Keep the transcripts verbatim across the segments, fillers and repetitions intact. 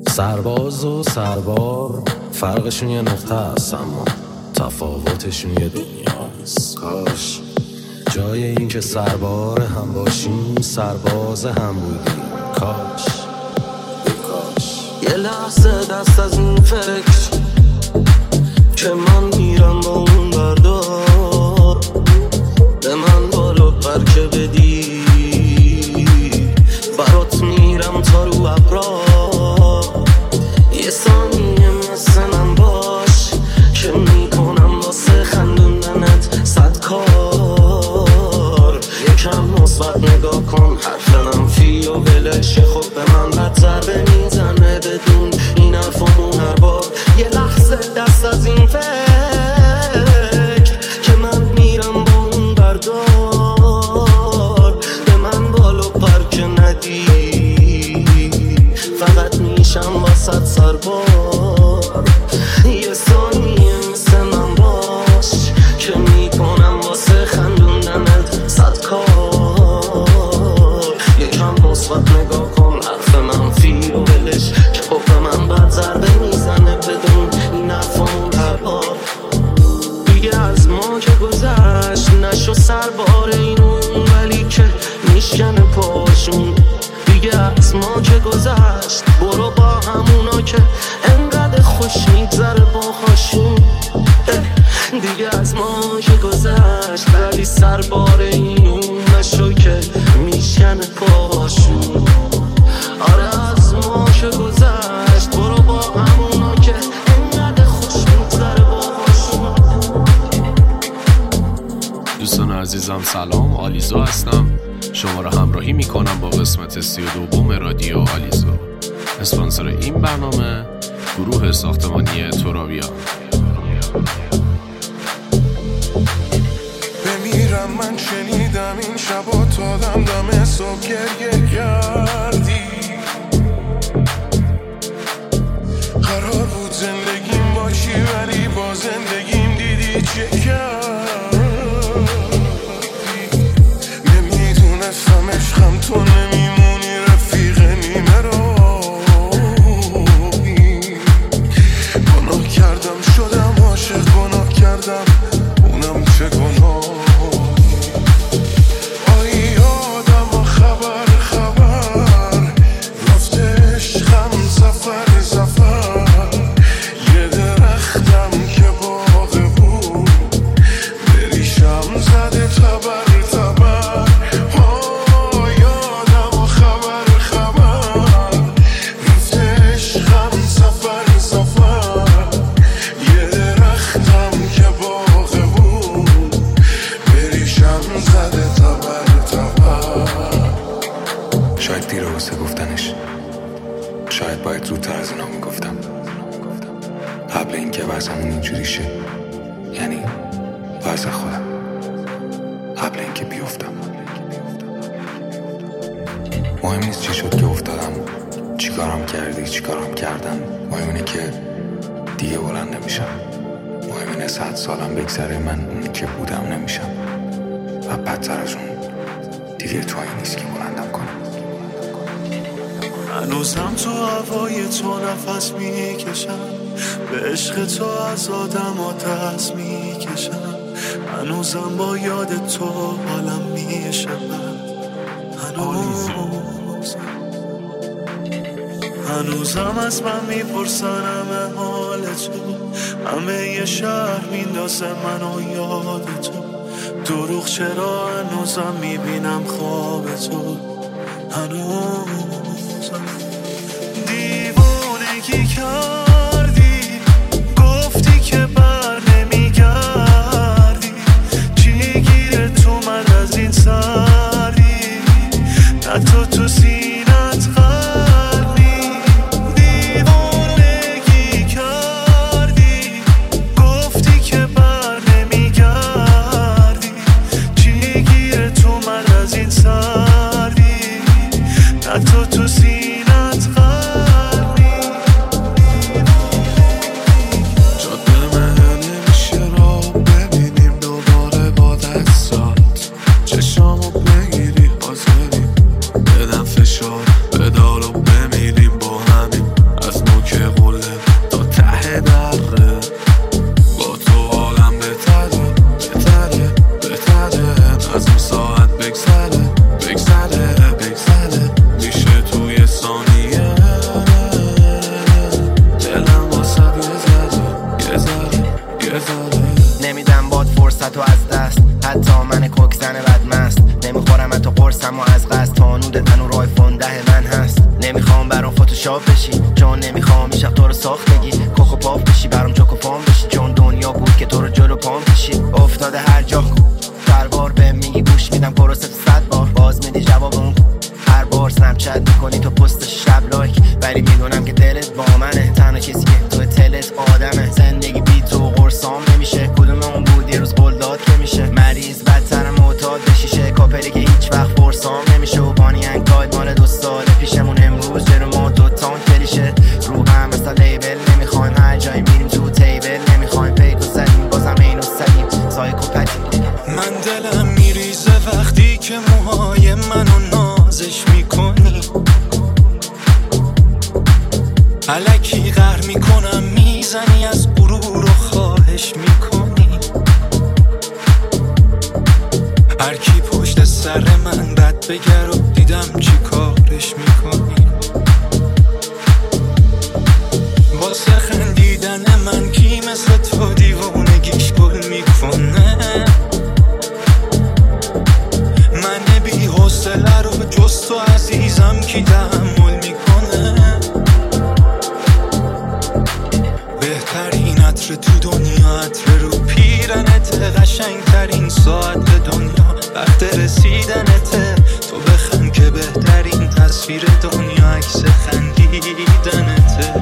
سرباز و سربار فرقشون یه نقطه است، اما تفاوتشون یه دنیاست. کاش جای این که سربار هم باشیم سرباز هم بودیم. کاش کاش یه لحظه دست از این فکر که من میرم با اون بردار، به من بالا پر که بدی برات میرم تا رو ابرا. یه ثانیه مثل من باش که میکنم واسه خندوندنت صد کار. یکم مثبت نگاه کن، حرف منفی و ولش خب به من بد ضربه میزنه بدون این حرفامون هر بار. یه لحظه دست از این فکر که من میرم با اون بردار، به من بالو پر که ندی فقط میشم واسد سربار. یه ثانیه مثل من باش که میکنم واسه خندوندنت صد کار. یکم مثبت نگاه کن، حرف منفی و ولش که خب به من بد ضربه میزنه بدون این حرفامون هر بار. دیگه از ما که گذشت نشو سربار اینون، ولی که میشکنه پاشون. دیگه از ما که گذشت برو با همونا که انقدر خوش میگذره باهاشون. دیگه از ما که گذشت ولی سربار اینون نشو که میشکنه پاشون. آره از ما که گذشت برو با همونا که انقدر خوش میگذره باهاشون. دوستان عزیزم سلام، آلیزو هستم. شما را همراهی میکنم با قسمت سی و دوم رادیو آلیزو. اسپانسر این برنامه گروه ساختمانی ترابیا. بمیرم من شنیدم این شبا تا دم دم صبح گریه کردی. قرار بود زندگیم باشی ولی با زندگیم دیدی چه کردی. نمیدونستم عشقم تو نمیمونی رفیق نیمه رو. گناه کردم شدم عاشق، گناه کردم اونم چه گناه. آی آدم و خبر خبر رفته عشقم زفر زفر. یه درختم که باغ بود بریشم زده تبر تبر. آی آدم و خبر خبر رفته عشقم زفر زفر. یه درختم که باغ بود بریشم زده تبر تبر. شاید دیره واسه گفتنش، شاید باید زودتر از اینا میگفتم قبل اینکه وضعمون اینجوری شه. یعنی وضع خودم قبل اینکه بیفتم. مهم نیست چی شد که افتادم، چی کارم کردی چی کارم کردن. مهم اینه که دیگه بلند نمیشم. مهم اینه صد سالم بگذره من اونی که بودم نمیشم و بدتر از اون دیگه تویی نیست که بلندم کنم. هنوزم تو هوای تو نفس میکشم، به عشق تو از آدم ها دست میکشم. هنوزم با یاد تو حالم میشود. هنوزم هنوزم از من میپرسن همه حال تو، همه یه شهر میندازه منو یاد تو. دروغ چرا هنوزم میبینم خواب تو. هنوزم دیوونگی کردی، گفتی که بر نمیگردی. چی گیره تو من از این سردی، نه تو تو سینت قلبی. دیوونگی کردی، گفتی که بر نمیگردی. چی گیره تو من از این سردی، نه تو شاب بشی، چون نمیخوام این شب تو رو ساخت بگی کوکو پاف بشی، برام چوکو پام بشی، چون دنیا بود که تو رو جلو پام کشی. افتاده هر جا هر بار به میگی گوش میدم پروست صد بار، باز میدی جواب اون هر بار سنپ چت میکنی تو پست شب لایک، ولی میدونم که دلت با منه، تنها کسی که تو تلت آدمه. زندگی بی تو قرصام نمیشه، کدوم اون بود یه روز قلداد که میشه، مریض بدتر معتاد بشیشه، کاپلی که هیچ وقت فرسام نمیشه، و بانی انگاید مال دو سال پیشمون امروز جلو ما دوتان کلیشه. رو هم مثلا لیبل نمیخوایم، هر جایی میریم تو تیبل نمیخوایم، پیک و زدیم بازم اینو سدیم سایکوپتی. من دلم میریزه وقتی که موهای منو نازش میکنی، الکی قهر میکنم میزنی از غرور و خواهش میکنی، هر کی پشت سر من بد بگر و دیدم چی کارش میکنی. واسه خندیدن من کی مثل تو دیوونگیش گل میکنه، من بی حوصله رو جز تو عزیزم کی تحمل میکنه. بهترین عطر تو دنیا عطر رو پیرنت، قشنگترین ساعت به دنیا وقت رسیدنته، تو بخند که بهترین تصویر دنیا عکس خندیدنته.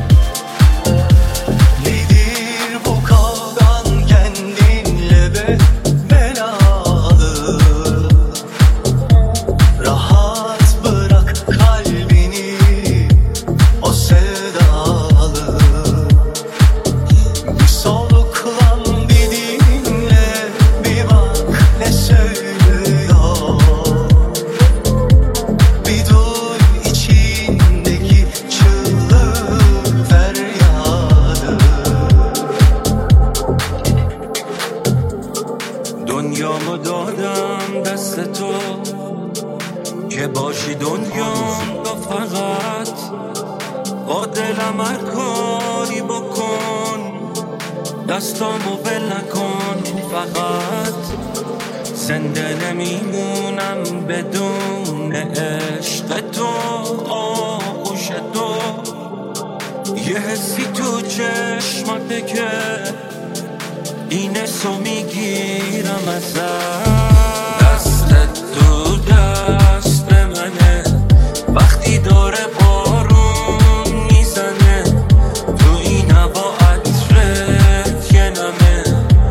دنیامو دادم دست تو که باشی دنیام، تو فقط با دلم هر کاری بکن، دستامو ول نکن، فقط زنده نمیمونم بدون عشق تو، آغوش تو، یه حسی تو چشماته که این اسو میگیرم ازت. دستت تو دست منه وقتی داره بارون میزنه، تو این هوا عطرت یه نمه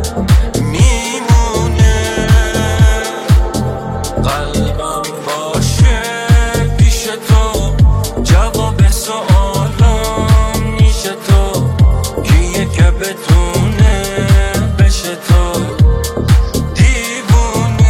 میمونه، قلبم باشه پیش تو، جواب سوالم میشه تو، کیه که بتونه بشه تو دیوونه.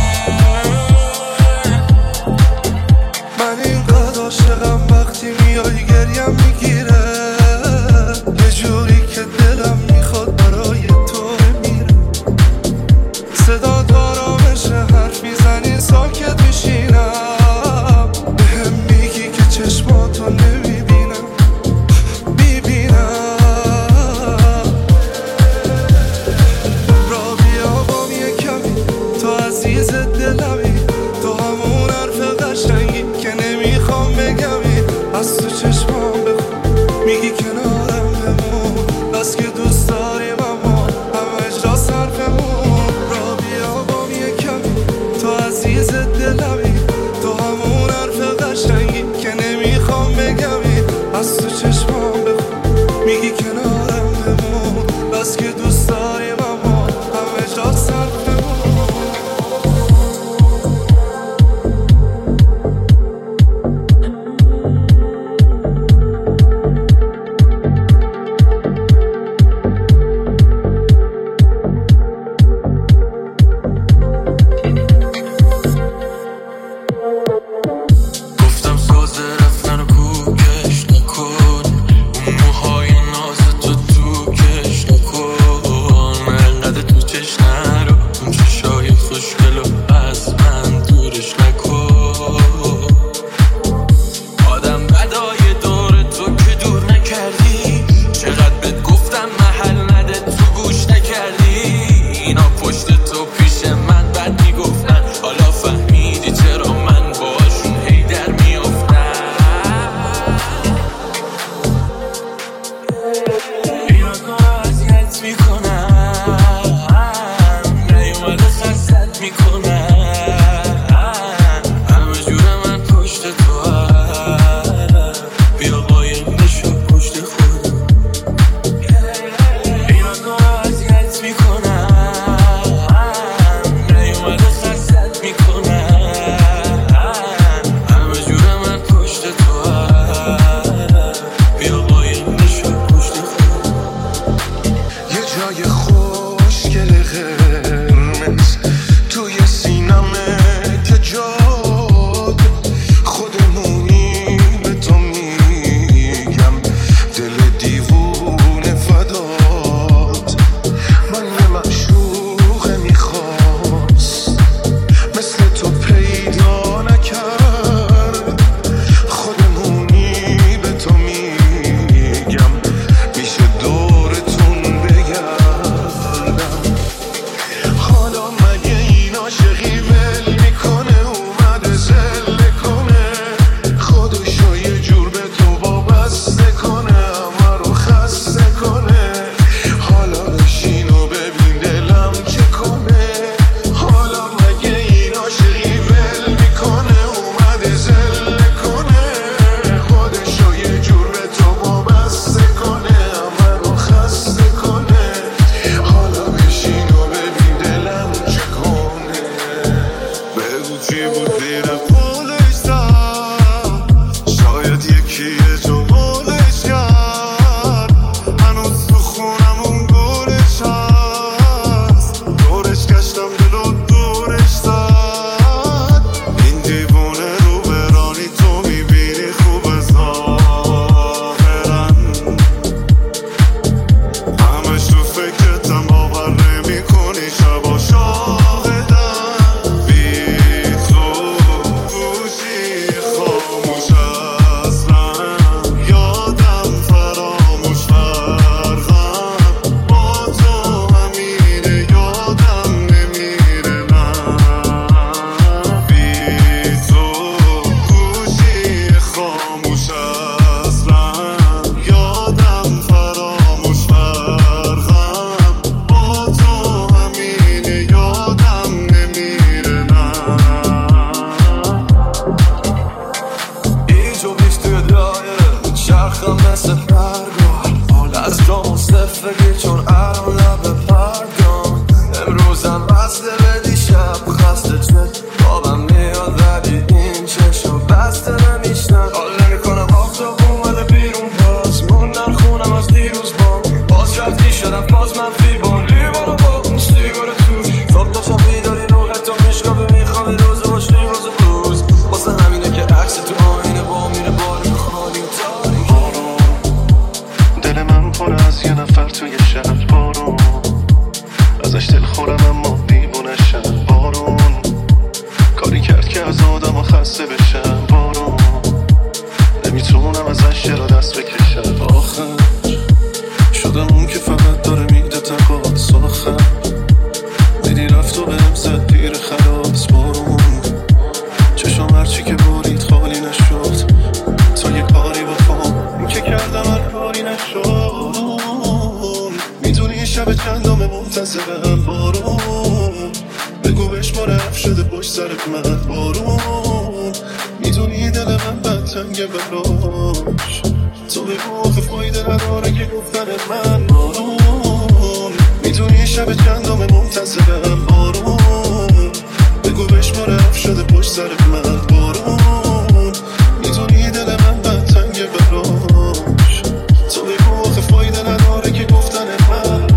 میچرخم مثل پرگاه، حال از جامو صفگی چون الان لب پرگام. امروزم بسته به دیشب خسته شد بابم میاد ولی این چشم بسته نمیشنم. حال نمیکنم آفتاب اومده بیرون باز موندم خونم از دیروز بام. باز رفتی شدم باز منفی بام لیوانو با اون سیگار توش. صبح تا شب بیداری روحتو میشکابی میخوابی روز باشی روز روز. واسه همینه که عکس تو آینه با میره باری خالی و تاریک. بارون دل من پر از یه نفر توی شهر. بارون ازش دل خورم اما دیوونشم. بارون کاری کرد که از آدم خسته بشم. بارون نمیتونم ازش چرا دست بکشم. آخه شدم اون که فقط داره میده تقاط ساخم. دیدی رفت و بهم زد پیر خلاص. بارون چشم هرچی که بارید خالی نشد تا یه کاری بکنم. این که کردم هر کاری نشد. میدونی شب چندم منتظرم. بارون بگو بهش ما رفت شده پشت سرت من. بارون میدونی دل من بدتنگه براش. تو بگو آخه فایده نداره که گفتن من. بارون میدونی شب چندم منتظرم. بارون بگو بهش ما رفت شده پشت سرت من. بارون میدونی دل من بدتنگه براش. تو بگو آخه فایده نداره که گفتن من.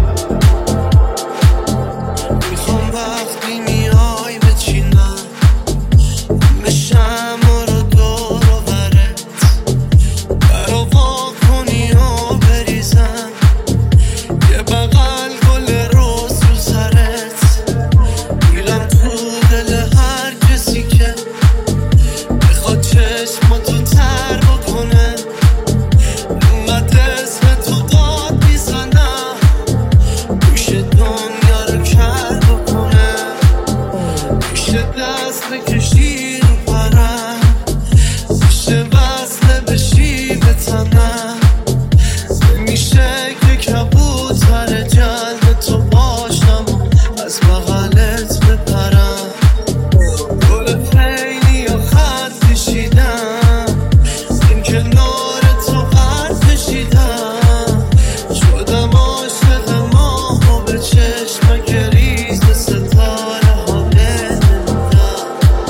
میخوام وقتی میای بچینم بشم رو دور و برت. برا وا کنی و بریزم یه بغل گل روز رو سرت. میلم تو دل هر کسی که بخواد چشماتو تر بکنه. اینقدر اسم تو داد میزنم گوش دنیا رو کر بکنه. میشه دست بکشی رو پرم، میشه وصله بشی به تنم. میشه که کبوتر جلب تو باشم از بغلت بپرم. گل خیلی یا خط کشیدم این کنار تو خط کشیدم. شدم عاشق ماه و به چشم گریز ستاره ها بنمودم.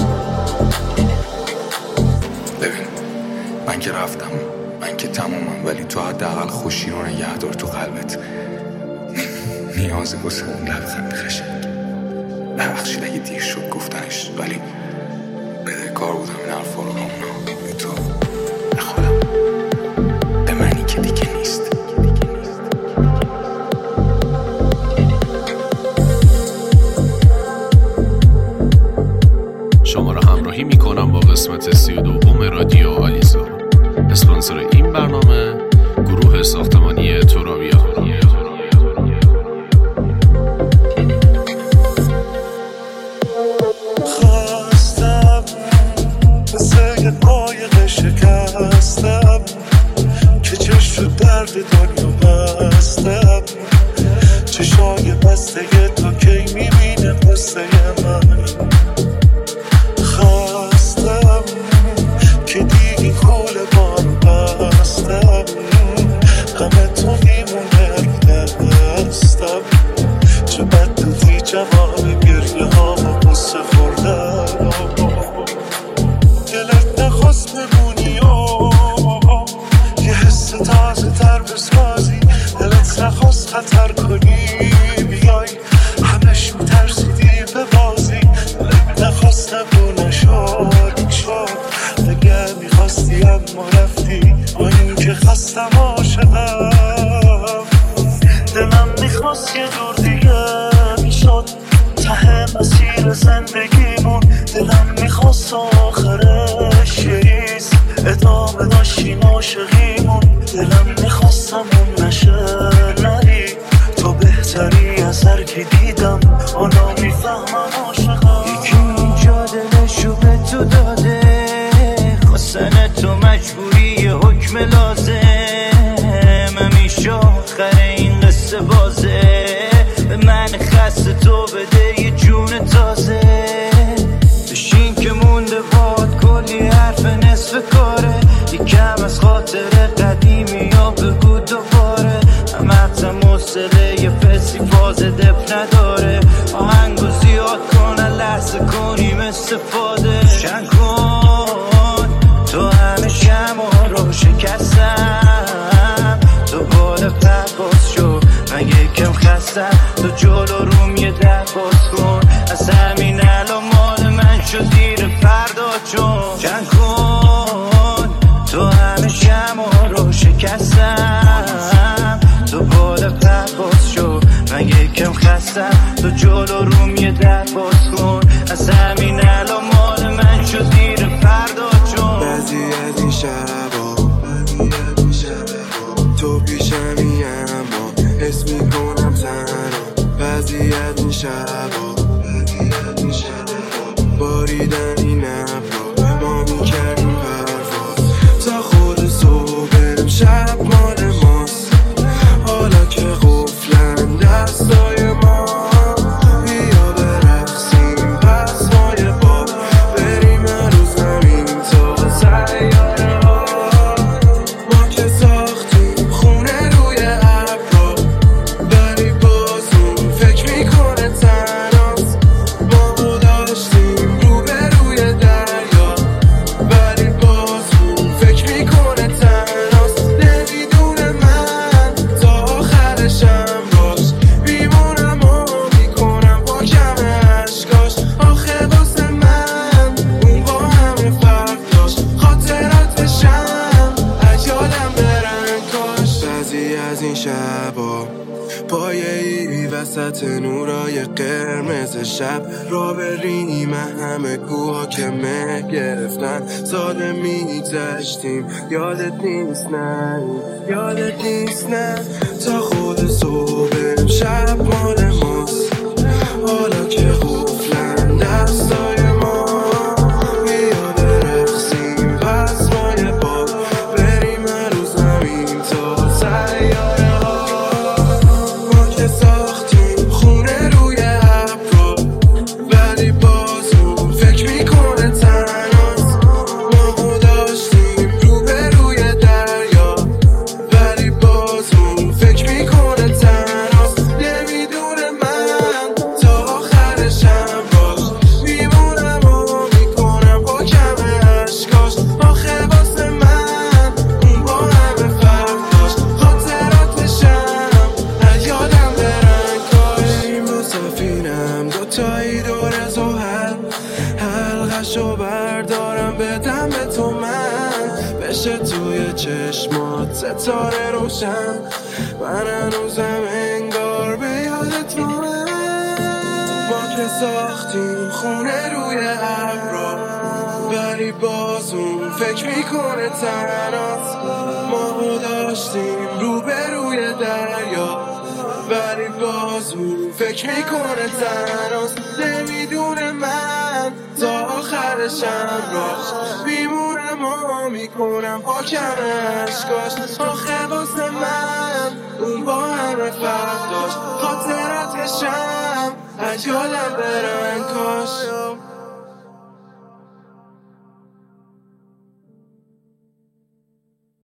ببین من که رفتم، من که تمومم، ولی تو حداقل خوشی رو نگه دار تو قلبت. نیازه واسه اون لبخند قشنگ. ببخشید اگه دیر شد گفتنش، ولی بده کار بودم این حرفا رو همونا به تو، به خودم، به منی که دیگه نیست. شما را همراهی میکنم با قسمت سی و دوم رادیو آلیزو. اسپانسر این برنامه گروه ساختمانی ترابیا. خواستم مثل یه قایق شکستم که چشم درد دنیا بستم. چشای بسته تو کی میبینه قصه من. خواستم که دیگه کل بارو بستم. غم تو میمونه رو دستم. چه بد دودی جواب گریه ها و قصه خوردم. دلت نخواست بمونی و یه حس تازه تر بسازی. دلت نخواست خطر کنی بیای همش میترسیدی به بازی. دلت نخواست نبو نشد شد اگر میخواستی اما رفتی. با این که خستم عاشقم. دلم میخواست یه جور دیگه میشد ته مسیر زندگیمون. دلم میخواست آخرش یه ریز ادامه داشتیم عاشقیمون. دلم میخواستم اون نشه نری تو بهتری از هر کی دیدم. حالا میفهمم عاشقم. یکی اینجا دلشو به تو داده خواستن تو مجبوری حکم لازم. همیشه آخر این قصه بازه به من خسته تو بده یه جون تازه. بشین که مونده باد کلی حرف نصف کاره. یکم از خاطر قدیم بیا بگو دوباره مغزم حوصله یه فسی فاز دف نداره آهنگو زیاد کن لحظه کنیم استفاده روشن کن تو همه شمع رو شکستم تو بالا پرواز شو من یکم خستم تو جلو روم یه در باز کن از همین الان مال من شد دیر فردا چون جن کن تو همه شمع رو شکستم تو بالا پرواز شو من یکم خستم تو جلو روم یه در باز کن از همین الان مال من شد دیر فردا چون بعضی از این شبا تو پیشمی اما حس میکنم تنها بعضی از این شبا باریدن این ابرا ما میکردیم پرواز تا خود صبح بریم شب مال ماست حالا که قفلن دستای ما بیا برقصیم پس مای باب بریم رو زمین تا سیاره ها ما که ساختیم خونه روی ابرا ولی باز اون فکر میکنه تنهاست ما داشتیم رو به روی دریا ولی باز اون فکر میکنه تنهاست نمیدونه من تا آخرشم باش میمونم و میکنم با کم عشقاش آخه واسه من اون با همه فرق داشت خاطراتشم از یادم برن کاش بعضی از این شبا پایه ای وسط نورای قرمز شب را بریم همه کوها که مه گرفتن ساده میگذشتیم یادت نیست نه یادت نیست نه تا خود صبح بریم شب مال ماست حالا که قفلن دستای ما بیا برقصیم پس مای باب بریم رو زمین تا سیاره ها ما که ساختیم خونه روی ابرا ولی باز اون فکر میکنه تنهاست ما داشتیم رو به روی دریا ولی باز اون فکر میکنه تنهاست نمیدونه من تا آخرشم باش میمونم و میکنم با کم عشقاش آخه واسه من اون با همه فرق داشت خاطراتشم از یادم برن کاش این با سفینم دوتایی دور زحل حلقشو بردارم بدم به تو من بشه توی چشمات ستاره روشن من هنوزم انگار به یادت مانم ما که ساختیم خونه روی ابرا ولی باز اون فکر میکنه تنهاست ما داشتیم رو به روی دریا ولی باز اون فکر میکنه تنهاست نمیدونه من تا آخرشم راش میمونم و میکنم با کم عشقاش آخه واسه من اون با همه فرق داشت خاطراتشم از یادم برن کاش